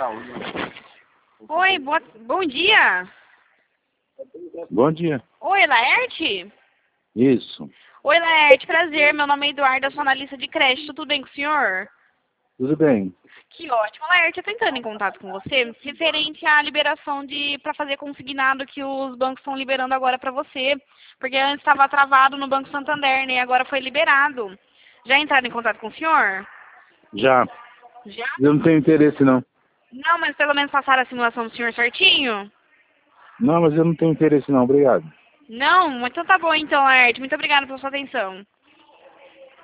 Oi, bom dia. Bom dia. Oi, Laerte? Isso. Oi, Laerte, prazer. Meu nome é Eduardo, eu sou analista de crédito. Tudo bem com o senhor? Tudo bem. Que ótimo. Laerte, eu tô entrando em contato com você referente à liberação para fazer consignado que os bancos estão liberando agora para você. Porque antes estava travado no Banco Santander, né? E agora foi liberado. Já entraram em contato com o senhor? Já. Já? Eu não tenho interesse, não. Não, mas pelo menos passaram a simulação do senhor certinho? Não, mas eu não tenho interesse, não. Obrigado. Não? Então tá bom então, Laerte. Muito obrigada pela sua atenção.